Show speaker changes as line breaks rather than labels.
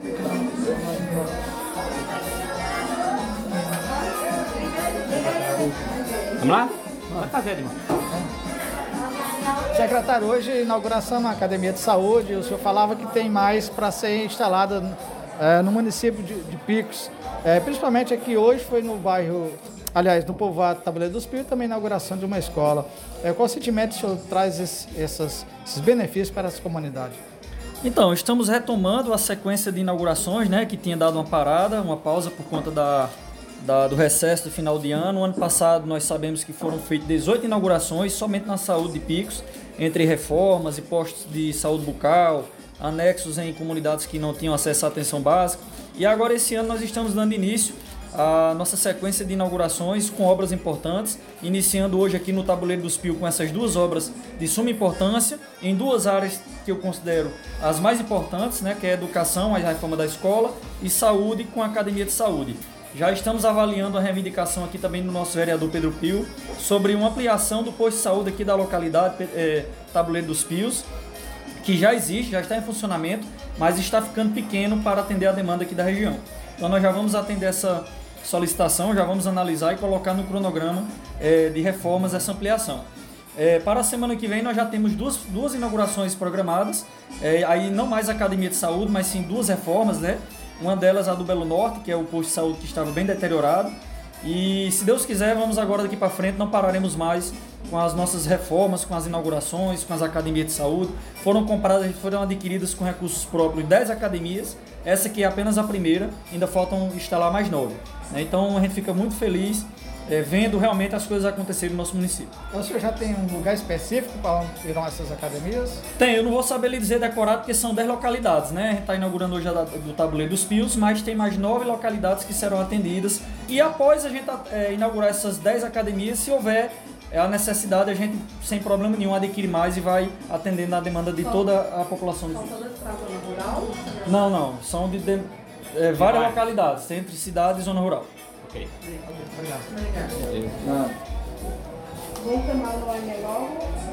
Vamos lá? Vai fazer, Edmar.
Secretário, hoje inauguração na Academia de Saúde, o senhor falava que tem mais para ser instalada no município de Picos, principalmente aqui hoje foi no bairro, aliás, no povoado Tabuleiro dos Pios, também a inauguração de uma escola. Qual sentimento o senhor traz esses benefícios para essa comunidade?
Então, estamos retomando a sequência de inaugurações, né, que tinha dado uma parada, uma pausa por conta do recesso do final de ano. O ano passado nós sabemos que foram feitas 18 inaugurações somente na saúde de Picos, entre reformas e postos de saúde bucal, anexos em comunidades que não tinham acesso à atenção básica. E agora esse ano nós estamos dando início à nossa sequência de inaugurações com obras importantes, iniciando hoje aqui no Tabuleiro dos Pios com essas duas obras de suma importância, em duas áreas que eu considero as mais importantes, né, que é a educação, a reforma da escola, e saúde com a Academia de Saúde. Já estamos avaliando a reivindicação aqui também do nosso vereador Pedro Pio sobre uma ampliação do posto de saúde aqui da localidade Tabuleiro dos Pios, que já existe, já está em funcionamento, mas está ficando pequeno para atender a demanda aqui da região. Então nós já vamos atender essa solicitação, já vamos analisar e colocar no cronograma de reformas essa ampliação. Para a semana que vem nós já temos duas inaugurações programadas, aí não mais a Academia de Saúde, mas sim duas reformas, né? Uma delas a do Belo Norte, que é o posto de saúde que estava bem deteriorado. E se Deus quiser, vamos agora daqui para frente, não pararemos mais com as nossas reformas, com as inaugurações, com as academias de saúde. Foram adquiridas com recursos próprios 10 academias, essa aqui é apenas a primeira, ainda faltam instalar mais 9. Então a gente fica muito feliz vendo realmente as coisas acontecerem no nosso município.
O senhor já tem um lugar específico para onde irão essas academias?
Tem, eu não vou saber lhe dizer decorado porque são 10 localidades, né? A gente está inaugurando hoje a do Tabuleiro dos Pios, mas tem mais 9 localidades que serão atendidas. E após a gente inaugurar essas 10 academias, se houver a necessidade, a gente, sem problema nenhum, adquire mais e vai atendendo a demanda de toda a população.
São todas para a zona rural?
Não, são de várias localidades, entre cidade e zona rural.
Ok.
Obrigado.
Obrigada. Vou tomar o nome logo.